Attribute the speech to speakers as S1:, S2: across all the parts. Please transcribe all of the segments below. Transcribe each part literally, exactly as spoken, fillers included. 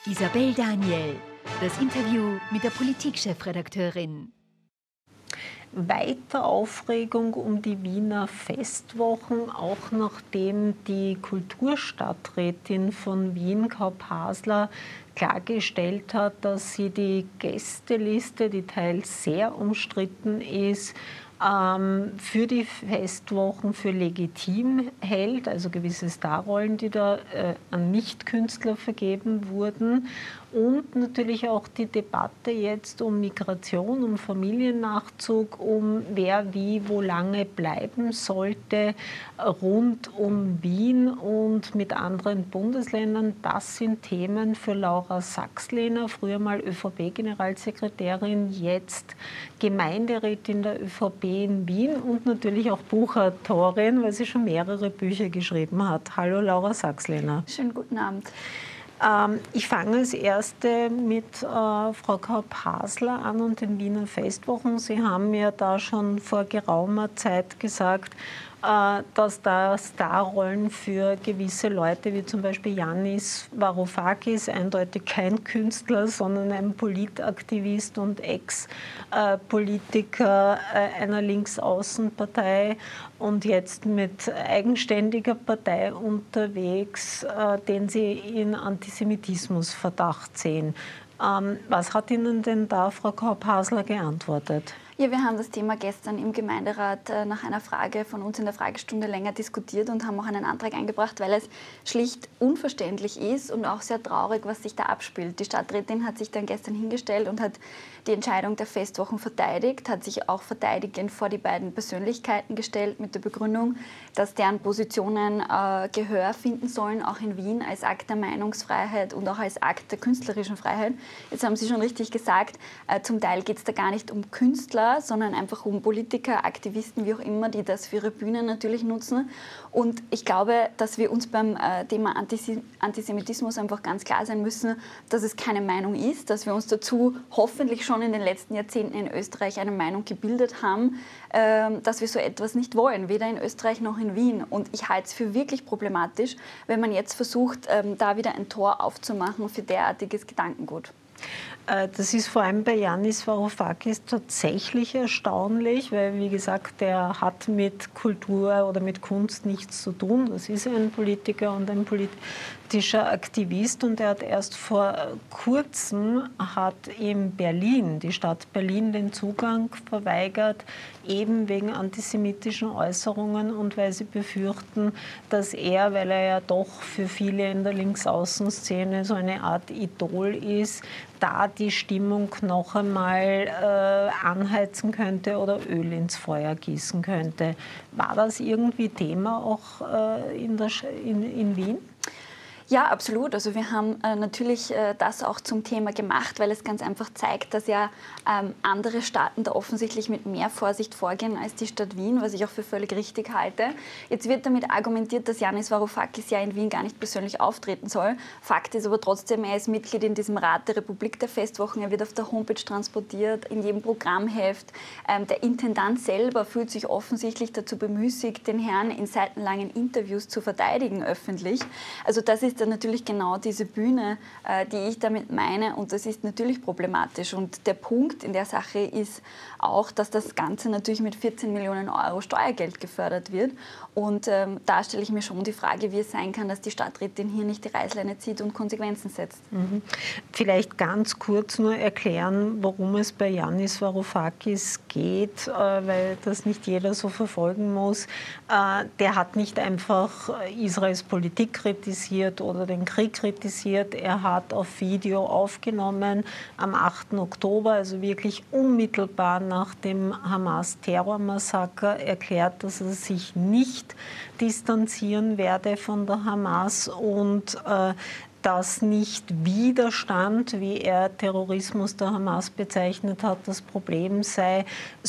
S1: Isabel Daniel, das Interview mit der Politikchefredakteurin.
S2: Weiter Aufregung um die Wiener Festwochen, auch nachdem die Kulturstadträtin von Wien, Kaup Hasler, klargestellt hat, dass sie die Gästeliste, die teils sehr umstritten ist, für die Festwochen für legitim hält, also gewisse Starrollen, die da äh, an Nichtkünstler vergeben wurden. Und natürlich auch die Debatte jetzt um Migration, um Familiennachzug, um wer wie wo lange bleiben sollte, rund um Wien und mit anderen Bundesländern. Das sind Themen für Laura Saxlehner, früher mal ÖVP-Generalsekretärin, jetzt Gemeinderätin der ÖVP in Wien und natürlich auch Buchautorin, weil sie schon mehrere Bücher geschrieben hat. Hallo Laura Saxlehner.
S3: Schönen guten Abend.
S2: Ähm, ich fange als Erste mit äh, Frau Kaup Hasler an und den Wiener Festwochen. Sie haben ja da schon vor geraumer Zeit gesagt, äh, dass da Starrollen für gewisse Leute, wie zum Beispiel Yanis Varoufakis, eindeutig kein Künstler, sondern ein Politaktivist und Ex-Politiker äh, einer Linksaußenpartei und jetzt mit eigenständiger Partei unterwegs, äh, den Sie in Antisemitismusverdacht sehen. Ähm, was hat Ihnen denn da Frau Kaup Hasler geantwortet?
S3: Ja, wir haben das Thema gestern im Gemeinderat äh, nach einer Frage von uns in der Fragestunde länger diskutiert und haben auch einen Antrag eingebracht, weil es schlicht unverständlich ist und auch sehr traurig, was sich da abspielt. Die Stadträtin hat sich dann gestern hingestellt und hat die Entscheidung der Festwochen verteidigt, hat sich auch verteidigend vor die beiden Persönlichkeiten gestellt mit der Begründung, dass deren Positionen äh, Gehör finden sollen, auch in Wien als Akt der Meinungsfreiheit und auch als Akt der künstlerischen Freiheit. Jetzt haben Sie schon richtig gesagt, äh, zum Teil geht es da gar nicht um Künstler, sondern einfach um Politiker, Aktivisten, wie auch immer, die das für ihre Bühne natürlich nutzen. Und ich glaube, dass wir uns beim äh, Thema Antisemitismus einfach ganz klar sein müssen, dass es keine Meinung ist, dass wir uns dazu hoffentlich schon in den letzten Jahrzehnten in Österreich eine Meinung gebildet haben, äh, dass wir so etwas nicht wollen, weder in Österreich noch in Wien. Und ich halte es für wirklich problematisch, wenn man jetzt versucht, äh, da wieder ein Tor aufzumachen für derartiges Gedankengut.
S2: Das ist vor allem bei Yanis Varoufakis tatsächlich erstaunlich, weil, wie gesagt, der hat mit Kultur oder mit Kunst nichts zu tun. Das ist ein Politiker und ein politischer Aktivist und er hat erst vor kurzem hat ihm Berlin, die Stadt Berlin, den Zugang verweigert, eben wegen antisemitischen Äußerungen und weil sie befürchten, dass er, weil er ja doch für viele in der Linksaußenszene so eine Art Idol ist, da die Stimmung noch einmal äh, anheizen könnte oder Öl ins Feuer gießen könnte. War das irgendwie Thema auch äh, in, der, in, in Wien?
S3: Ja, absolut. Also wir haben äh, natürlich äh, das auch zum Thema gemacht, weil es ganz einfach zeigt, dass ja ähm, andere Staaten da offensichtlich mit mehr Vorsicht vorgehen als die Stadt Wien, was ich auch für völlig richtig halte. Jetzt wird damit argumentiert, dass Yanis Varoufakis ja in Wien gar nicht persönlich auftreten soll. Fakt ist aber trotzdem, er ist Mitglied in diesem Rat der Republik der Festwochen. Er wird auf der Homepage transportiert, in jedem Programmheft. Ähm, der Intendant selber fühlt sich offensichtlich dazu bemüßigt, den Herrn in seitenlangen Interviews zu verteidigen öffentlich. Also das ist dann natürlich genau diese Bühne, äh, die ich damit meine und das ist natürlich problematisch. Und der Punkt in der Sache ist auch, dass das Ganze natürlich mit vierzehn Millionen Euro Steuergeld gefördert wird und ähm, da stelle ich mir schon die Frage, wie es sein kann, dass die Stadträtin hier nicht die Reißleine zieht und Konsequenzen setzt.
S2: Mhm. Vielleicht ganz kurz nur erklären, worum es bei Yanis Varoufakis geht, äh, weil das nicht jeder so verfolgen muss. Äh, der hat nicht einfach Israels Politik kritisiert oder den Krieg kritisiert. Er hat auf Video aufgenommen am achten Oktober, also wirklich unmittelbar nach dem Hamas-Terrormassaker, erklärt, dass er sich nicht distanzieren werde von der Hamas und äh, dass nicht Widerstand, wie er Terrorismus der Hamas bezeichnet hat, das Problem sei,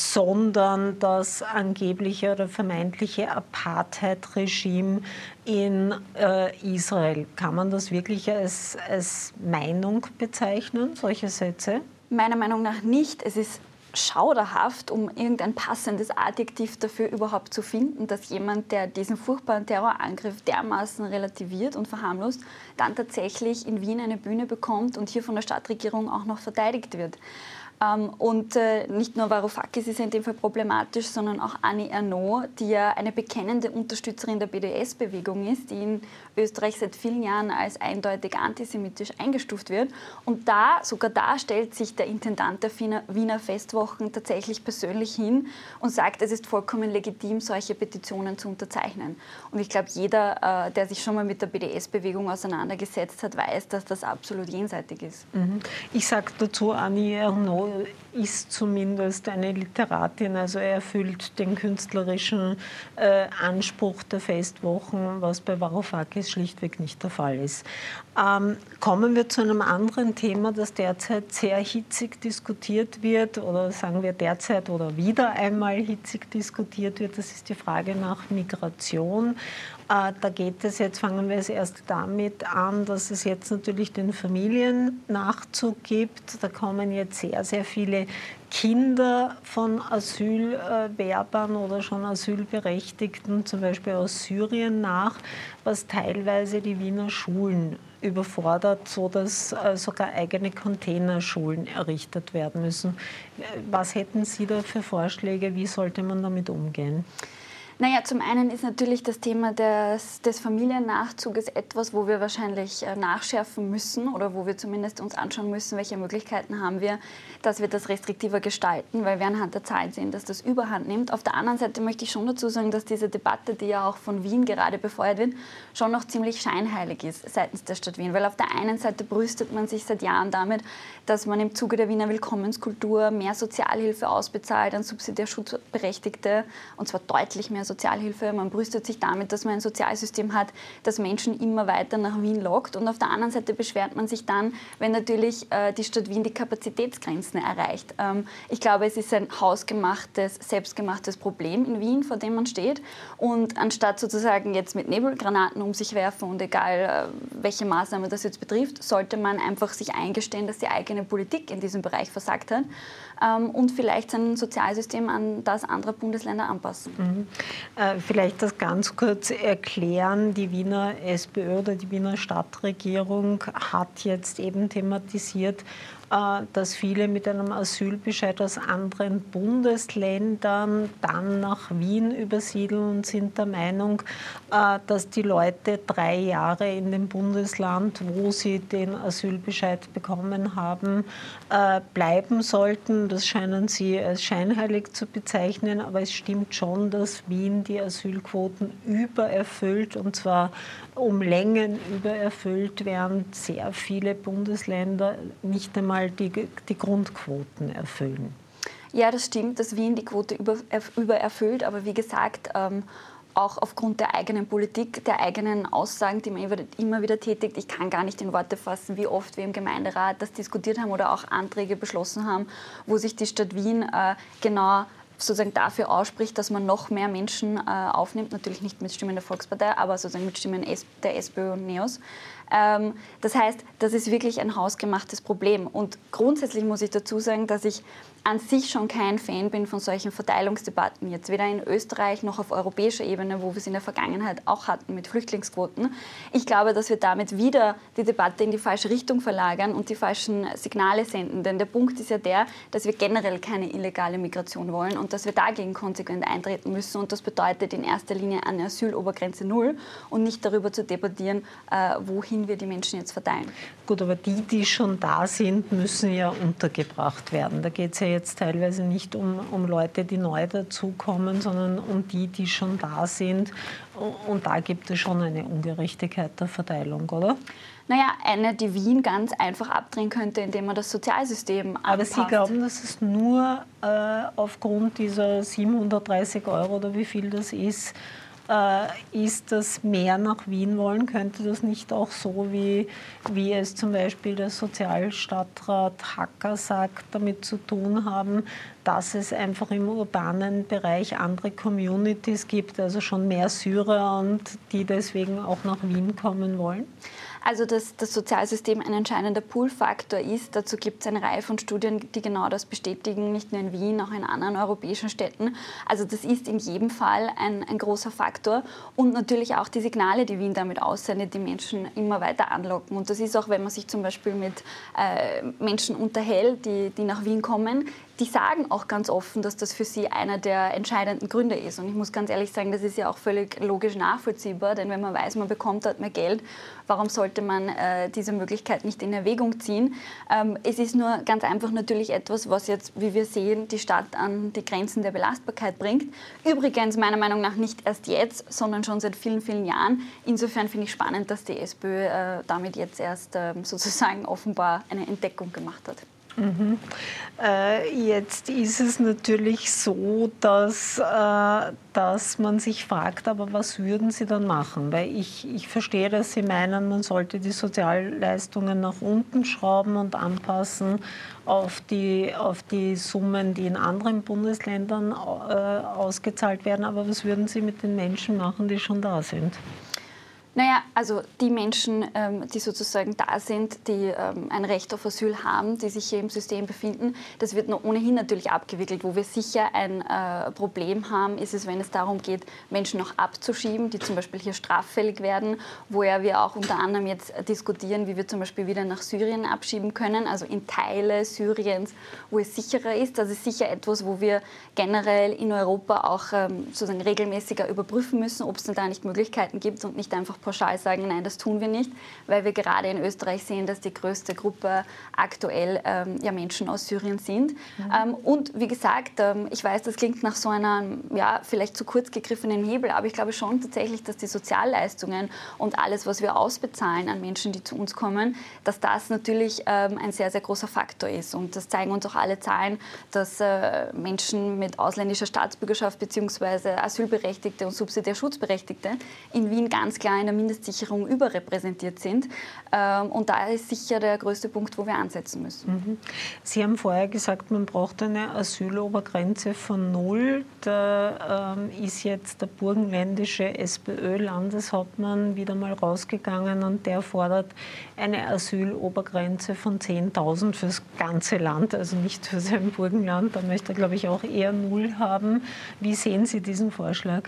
S2: sondern das angebliche oder vermeintliche Apartheid-Regime in äh, Israel. Kann man das wirklich als, als Meinung bezeichnen, solche Sätze?
S3: Meiner Meinung nach nicht. Es ist schauderhaft, um irgendein passendes Adjektiv dafür überhaupt zu finden, dass jemand, der diesen furchtbaren Terrorangriff dermaßen relativiert und verharmlost, dann tatsächlich in Wien eine Bühne bekommt und hier von der Stadtregierung auch noch verteidigt wird. Ähm, und äh, nicht nur Varoufakis ist in dem Fall problematisch, sondern auch Annie Ernaux, die ja eine bekennende Unterstützerin der B D S-Bewegung ist, die in Österreich seit vielen Jahren als eindeutig antisemitisch eingestuft wird. Und da, sogar da stellt sich der Intendant der Wiener, Wiener Festwochen tatsächlich persönlich hin und sagt, es ist vollkommen legitim, solche Petitionen zu unterzeichnen. Und ich glaube, jeder, äh, der sich schon mal mit der B D S-Bewegung auseinandergesetzt hat, weiß, dass das absolut jenseitig ist.
S2: Mhm. Ich sage dazu, Annie Ernaux ist zumindest eine Literatin, also er erfüllt den künstlerischen äh, Anspruch der Festwochen, was bei Varoufakis schlichtweg nicht der Fall ist. Ähm, kommen wir zu einem anderen Thema, das derzeit sehr hitzig diskutiert wird, oder sagen wir derzeit oder wieder einmal hitzig diskutiert wird, das ist die Frage nach Migration. Äh, da geht es jetzt, fangen wir es erst damit an, dass es jetzt natürlich den Familien Nachzug gibt. Da kommen jetzt sehr, sehr viele Kinder von Asylwerbern oder schon Asylberechtigten, zum Beispiel aus Syrien, nach, was teilweise die Wiener Schulen überfordert, sodass sogar eigene Containerschulen errichtet werden müssen. Was hätten Sie da für Vorschläge? Wie sollte man damit umgehen?
S3: Naja, zum einen ist natürlich das Thema des, des Familiennachzuges etwas, wo wir wahrscheinlich äh, nachschärfen müssen oder wo wir zumindest uns anschauen müssen, welche Möglichkeiten haben wir, dass wir das restriktiver gestalten, weil wir anhand der Zahlen sehen, dass das Überhand nimmt. Auf der anderen Seite möchte ich schon dazu sagen, dass diese Debatte, die ja auch von Wien gerade befeuert wird, schon noch ziemlich scheinheilig ist seitens der Stadt Wien, weil auf der einen Seite brüstet man sich seit Jahren damit, dass man im Zuge der Wiener Willkommenskultur mehr Sozialhilfe ausbezahlt an Subsidiärschutzberechtigte, und zwar deutlich mehr Sozialhilfe. Man brüstet sich damit, dass man ein Sozialsystem hat, das Menschen immer weiter nach Wien lockt. Und auf der anderen Seite beschwert man sich dann, wenn natürlich äh, die Stadt Wien die Kapazitätsgrenzen erreicht. Ähm, ich glaube, es ist ein hausgemachtes, selbstgemachtes Problem in Wien, vor dem man steht. Und anstatt sozusagen jetzt mit Nebelgranaten um sich werfen und egal, äh, welche Maßnahme das jetzt betrifft, sollte man einfach sich eingestehen, dass die eigene Politik in diesem Bereich versagt hat ähm, und vielleicht sein Sozialsystem an das anderer Bundesländer anpassen.
S2: Mhm. Äh, vielleicht das ganz kurz erklären. Die Wiener SPÖ oder die Wiener Stadtregierung hat jetzt eben thematisiert, dass viele mit einem Asylbescheid aus anderen Bundesländern dann nach Wien übersiedeln und sind der Meinung, dass die Leute drei Jahre in dem Bundesland, wo sie den Asylbescheid bekommen haben, bleiben sollten. Das scheinen sie als scheinheilig zu bezeichnen, aber es stimmt schon, dass Wien die Asylquoten übererfüllt, und zwar um Längen übererfüllt, während sehr viele Bundesländer nicht einmal Die, die Grundquoten erfüllen.
S3: Ja, das stimmt, dass Wien die Quote über, übererfüllt, aber wie gesagt, ähm, auch aufgrund der eigenen Politik, der eigenen Aussagen, die man immer wieder tätigt. Ich kann gar nicht in Worte fassen, wie oft wir im Gemeinderat das diskutiert haben oder auch Anträge beschlossen haben, wo sich die Stadt Wien äh, genau sozusagen dafür ausspricht, dass man noch mehr Menschen äh, aufnimmt, natürlich nicht mit Stimmen der Volkspartei, aber sozusagen mit Stimmen der SPÖ und NEOS. Ähm, das heißt, das ist wirklich ein hausgemachtes Problem. Und grundsätzlich muss ich dazu sagen, dass ich an sich schon kein Fan bin von solchen Verteilungsdebatten, jetzt weder in Österreich noch auf europäischer Ebene, wo wir es in der Vergangenheit auch hatten mit Flüchtlingsquoten. Ich glaube, dass wir damit wieder die Debatte in die falsche Richtung verlagern und die falschen Signale senden. Denn der Punkt ist ja der, dass wir generell keine illegale Migration wollen und dass wir dagegen konsequent eintreten müssen. Und das bedeutet in erster Linie eine Asylobergrenze null und nicht darüber zu debattieren, äh, wohin wir die Menschen jetzt verteilen.
S2: Gut, aber die, die schon da sind, müssen ja untergebracht werden. Da geht es ja jetzt teilweise nicht um, um Leute, die neu dazukommen, sondern um die, die schon da sind. Und da gibt es schon eine Ungerechtigkeit der Verteilung, oder?
S3: Naja, eine, die Wien ganz einfach abdrehen könnte, indem man das Sozialsystem anpasst.
S2: Aber Sie glauben, dass es nur äh, aufgrund dieser siebenhundertdreißig Euro oder wie viel das ist, äh, ist, dass mehr nach Wien wollen? Könnte das nicht auch so, wie, wie es zum Beispiel der Sozialstadtrat Hacker sagt, damit zu tun haben, dass es einfach im urbanen Bereich andere Communities gibt, also schon mehr Syrer, und die deswegen auch nach Wien kommen wollen?
S3: Also dass das Sozialsystem ein entscheidender Pull-Faktor ist, dazu gibt es eine Reihe von Studien, die genau das bestätigen, nicht nur in Wien, auch in anderen europäischen Städten. Also das ist in jedem Fall ein, ein großer Faktor und natürlich auch die Signale, die Wien damit aussendet, die Menschen immer weiter anlocken. Und das ist auch, wenn man sich zum Beispiel mit äh, Menschen unterhält, die, die nach Wien kommen, die sagen auch ganz offen, dass das für sie einer der entscheidenden Gründe ist. Und ich muss ganz ehrlich sagen, das ist ja auch völlig logisch nachvollziehbar, denn wenn man weiß, man bekommt dort mehr Geld, warum sollte man äh, diese Möglichkeit nicht in Erwägung ziehen? Ähm, es ist nur ganz einfach natürlich etwas, was jetzt, wie wir sehen, die Stadt an die Grenzen der Belastbarkeit bringt. Übrigens meiner Meinung nach nicht erst jetzt, sondern schon seit vielen, vielen Jahren. Insofern finde ich spannend, dass die SPÖ äh, damit jetzt erst äh, sozusagen offenbar eine Entdeckung gemacht hat.
S2: Mhm. Äh, jetzt ist es natürlich so, dass, äh, dass man sich fragt, aber was würden Sie dann machen? Weil ich, ich verstehe, dass Sie meinen, man sollte die Sozialleistungen nach unten schrauben und anpassen auf die, auf die Summen, die in anderen Bundesländern äh, ausgezahlt werden. Aber was würden Sie mit den Menschen machen, die schon da sind?
S3: Naja, also die Menschen, ähm, die sozusagen da sind, die ähm, ein Recht auf Asyl haben, die sich hier im System befinden, das wird noch ohnehin natürlich abgewickelt. Wo wir sicher ein äh, Problem haben, ist es, wenn es darum geht, Menschen noch abzuschieben, die zum Beispiel hier straffällig werden, wo ja wir auch unter anderem jetzt diskutieren, wie wir zum Beispiel wieder nach Syrien abschieben können, also in Teile Syriens, wo es sicherer ist. Das ist sicher etwas, wo wir generell in Europa auch ähm, sozusagen regelmäßiger überprüfen müssen, ob es denn da nicht Möglichkeiten gibt und nicht einfach pauschal sagen, nein, das tun wir nicht, weil wir gerade in Österreich sehen, dass die größte Gruppe aktuell ähm, ja, Menschen aus Syrien sind. Mhm. Ähm, und wie gesagt, ähm, ich weiß, das klingt nach so einem ja, vielleicht zu kurz gegriffenen Hebel, aber ich glaube schon tatsächlich, dass die Sozialleistungen und alles, was wir ausbezahlen an Menschen, die zu uns kommen, dass das natürlich ähm, ein sehr, sehr großer Faktor ist. Und das zeigen uns auch alle Zahlen, dass äh, Menschen mit ausländischer Staatsbürgerschaft bzw. Asylberechtigte und subsidiär Schutzberechtigte in Wien ganz klar in der Mindestsicherung überrepräsentiert sind. Und da ist sicher der größte Punkt, wo wir ansetzen müssen.
S2: Sie haben vorher gesagt, man braucht eine Asylobergrenze von null. Da ähm, ist jetzt der burgenländische SPÖ-Landeshauptmann wieder mal rausgegangen und der fordert eine Asylobergrenze von zehntausend fürs ganze Land, also nicht für sein Burgenland. Da möchte er, glaube ich, auch eher null haben. Wie sehen Sie diesen Vorschlag?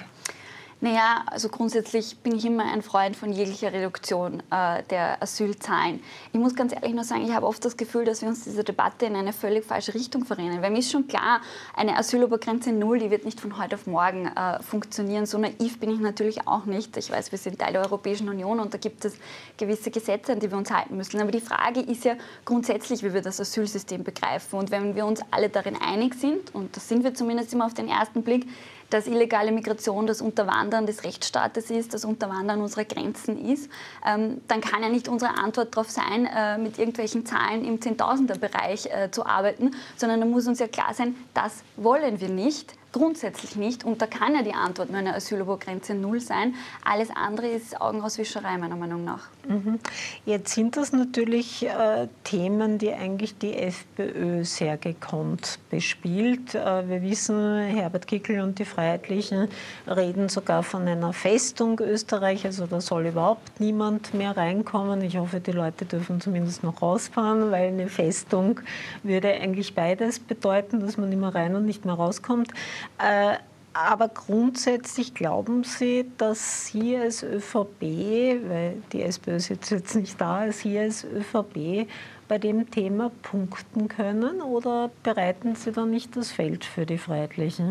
S3: Naja, also grundsätzlich bin ich immer ein Freund von jeglicher Reduktion äh, der Asylzahlen. Ich muss ganz ehrlich nur sagen, ich habe oft das Gefühl, dass wir uns diese Debatte in eine völlig falsche Richtung verrennen. Weil mir ist schon klar, eine Asylobergrenze null, die wird nicht von heute auf morgen äh, funktionieren. So naiv bin ich natürlich auch nicht. Ich weiß, wir sind Teil der Europäischen Union und da gibt es gewisse Gesetze, an die wir uns halten müssen. Aber die Frage ist ja grundsätzlich, wie wir das Asylsystem begreifen. Und wenn wir uns alle darin einig sind, und das sind wir zumindest immer auf den ersten Blick, dass illegale Migration das Unterwandern des Rechtsstaates ist, das Unterwandern unserer Grenzen ist, ähm, dann kann ja nicht unsere Antwort darauf sein, äh, mit irgendwelchen Zahlen im Zehntausender-Bereich äh, zu arbeiten, sondern da muss uns ja klar sein, das wollen wir nicht. Grundsätzlich nicht. Und da kann ja die Antwort nur eine Asylobergrenze null sein. Alles andere ist Augenauswischerei, meiner Meinung nach.
S2: Mhm. Jetzt sind das natürlich äh, Themen, die eigentlich die FPÖ sehr gekonnt bespielt. Äh, wir wissen, Herbert Kickl und die Freiheitlichen reden sogar von einer Festung Österreich. Also da soll überhaupt niemand mehr reinkommen. Ich hoffe, die Leute dürfen zumindest noch rausfahren, weil eine Festung würde eigentlich beides bedeuten, dass man nicht mehr rein und nicht mehr rauskommt. Äh, aber grundsätzlich glauben Sie, dass Sie als ÖVP, weil die SPÖ sitzt jetzt nicht da, Sie als ÖVP bei dem Thema punkten können oder bereiten Sie da nicht das Feld für die Freiheitlichen?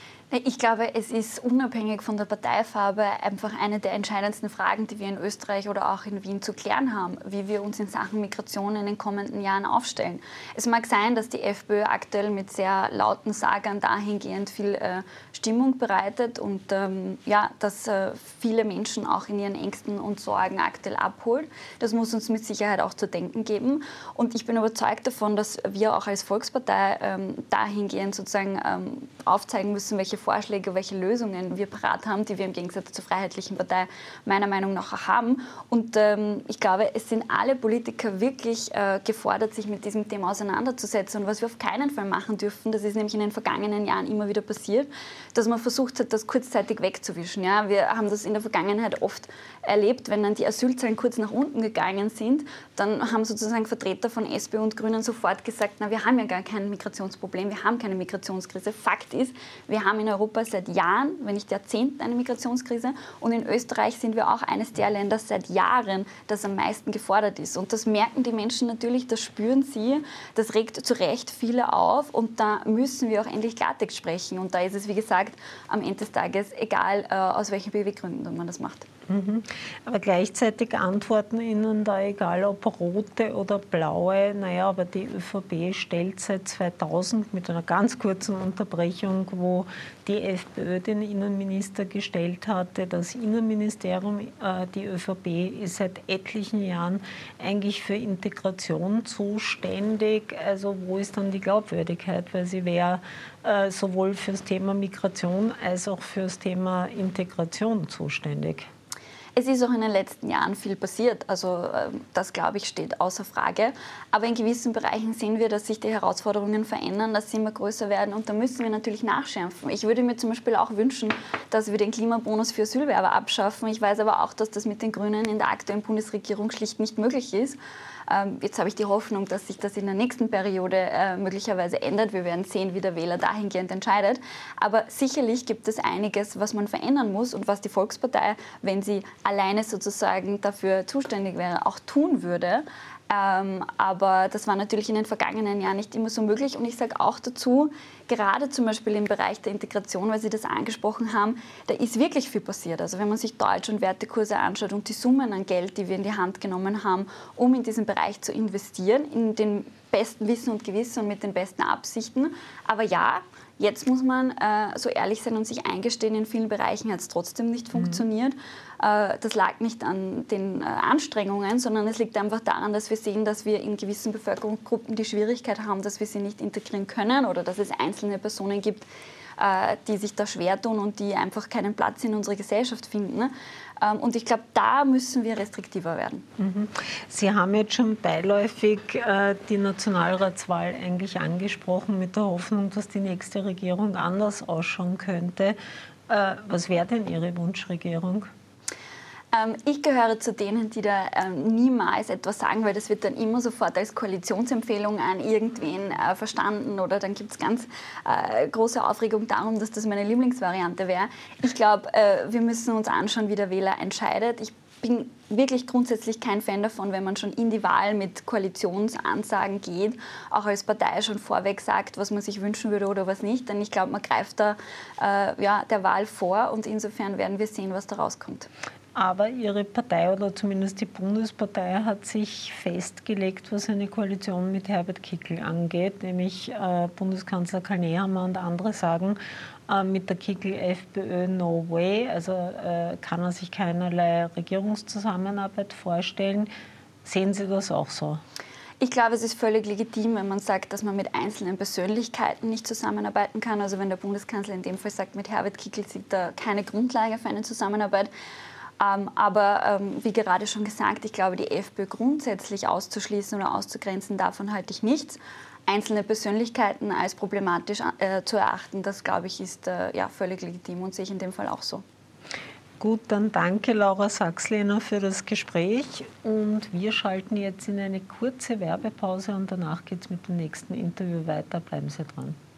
S3: Ich glaube, es ist unabhängig von der Parteifarbe einfach eine der entscheidendsten Fragen, die wir in Österreich oder auch in Wien zu klären haben, wie wir uns in Sachen Migration in den kommenden Jahren aufstellen. Es mag sein, dass die FPÖ aktuell mit sehr lauten Sagern dahingehend viel äh, Stimmung bereitet und ähm, ja, dass äh, viele Menschen auch in ihren Ängsten und Sorgen aktuell abholt. Das muss uns mit Sicherheit auch zu denken geben. Und ich bin überzeugt davon, dass wir auch als Volkspartei ähm, dahingehend sozusagen ähm, aufzeigen müssen, welche Vorschläge, welche Lösungen wir parat haben, die wir im Gegensatz zur Freiheitlichen Partei meiner Meinung nach auch haben. Und ähm, ich glaube, es sind alle Politiker wirklich äh, gefordert, sich mit diesem Thema auseinanderzusetzen. Und was wir auf keinen Fall machen dürfen, das ist nämlich in den vergangenen Jahren immer wieder passiert, dass man versucht hat, das kurzzeitig wegzuwischen. Ja? Wir haben das in der Vergangenheit oft erlebt, wenn dann die Asylzahlen kurz nach unten gegangen sind, dann haben sozusagen Vertreter von S P D und Grünen sofort gesagt, na, wir haben ja gar kein Migrationsproblem, wir haben keine Migrationskrise. Fakt ist, wir haben in Europa seit Jahren, wenn nicht Jahrzehnten, eine Migrationskrise und in Österreich sind wir auch eines der Länder seit Jahren, das am meisten gefordert ist. Und das merken die Menschen natürlich, das spüren sie, das regt zu Recht viele auf und da müssen wir auch endlich Klartext sprechen. Und da ist es, wie gesagt, am Ende des Tages egal, äh, aus welchen Beweggründen man das macht.
S2: Mhm. Aber gleichzeitig antworten Ihnen da, egal ob rote oder blaue, naja, aber die ÖVP stellt seit zweitausend mit einer ganz kurzen Unterbrechung, wo die FPÖ den Innenminister gestellt hatte, das Innenministerium, äh, die ÖVP ist seit etlichen Jahren eigentlich für Integration zuständig. Also wo ist dann die Glaubwürdigkeit? Weil sie wäre äh, sowohl für das Thema Migration als auch für das Thema Integration zuständig.
S3: Es ist auch in den letzten Jahren viel passiert, also das, glaube ich, steht außer Frage. Aber in gewissen Bereichen sehen wir, dass sich die Herausforderungen verändern, dass sie immer größer werden und da müssen wir natürlich nachschärfen. Ich würde mir zum Beispiel auch wünschen, dass wir den Klimabonus für Asylwerber abschaffen. Ich weiß aber auch, dass das mit den Grünen in der aktuellen Bundesregierung schlicht nicht möglich ist. Jetzt habe ich die Hoffnung, dass sich das in der nächsten Periode äh, möglicherweise ändert. Wir werden sehen, wie der Wähler dahingehend entscheidet. Aber sicherlich gibt es einiges, was man verändern muss und was die Volkspartei, wenn sie alleine sozusagen dafür zuständig wäre, auch tun würde. Ähm, aber das war natürlich in den vergangenen Jahren nicht immer so möglich. Und ich sage auch dazu, gerade zum Beispiel im Bereich der Integration, weil Sie das angesprochen haben, da ist wirklich viel passiert. Also wenn man sich Deutsch- und Wertekurse anschaut und die Summen an Geld, die wir in die Hand genommen haben, um in diesen Bereich zu investieren, in den besten Wissen und Gewissen und mit den besten Absichten. Aber ja, jetzt muss man äh, so ehrlich sein und sich eingestehen, in vielen Bereichen hat es trotzdem nicht mhm. funktioniert. Äh, das lag nicht an den äh, Anstrengungen, sondern es liegt einfach daran, dass wir sehen, dass wir in gewissen Bevölkerungsgruppen die Schwierigkeit haben, dass wir sie nicht integrieren können oder dass es einzelne Personen gibt, äh, die sich da schwer tun und die einfach keinen Platz in unserer Gesellschaft finden. Und ich glaube, da müssen wir restriktiver werden.
S2: Mhm. Sie haben jetzt schon beiläufig äh, die Nationalratswahl eigentlich angesprochen, mit der Hoffnung, dass die nächste Regierung anders ausschauen könnte. Äh, was wäre denn Ihre Wunschregierung?
S3: Ähm, ich gehöre zu denen, die da ähm, niemals etwas sagen, weil das wird dann immer sofort als Koalitionsempfehlung an irgendwen äh, verstanden oder dann gibt es ganz äh, große Aufregung darum, dass das meine Lieblingsvariante wäre. Ich glaube, äh, wir müssen uns anschauen, wie der Wähler entscheidet. Ich bin wirklich grundsätzlich kein Fan davon, wenn man schon in die Wahl mit Koalitionsansagen geht, auch als Partei schon vorweg sagt, was man sich wünschen würde oder was nicht. Denn ich glaube, man greift da äh, ja, der Wahl vor und insofern werden wir sehen, was da rauskommt.
S2: Aber Ihre Partei oder zumindest die Bundespartei hat sich festgelegt, was eine Koalition mit Herbert Kickl angeht, nämlich äh, Bundeskanzler Karl Nehammer und andere sagen, äh, mit der Kickl-FPÖ no way, also äh, kann er sich keinerlei Regierungszusammenarbeit vorstellen. Sehen Sie das auch so?
S3: Ich glaube, es ist völlig legitim, wenn man sagt, dass man mit einzelnen Persönlichkeiten nicht zusammenarbeiten kann. Also wenn der Bundeskanzler in dem Fall sagt, mit Herbert Kickl sieht da keine Grundlage für eine Zusammenarbeit. Ähm, aber ähm, wie gerade schon gesagt, ich glaube, die FPÖ grundsätzlich auszuschließen oder auszugrenzen, davon halte ich nichts. Einzelne Persönlichkeiten als problematisch äh, zu erachten, das glaube ich ist äh, ja, völlig legitim und sehe ich in dem Fall auch so.
S2: Gut, dann danke Laura Sachslehner für das Gespräch und wir schalten jetzt in eine kurze Werbepause und danach geht es mit dem nächsten Interview weiter. Bleiben Sie dran.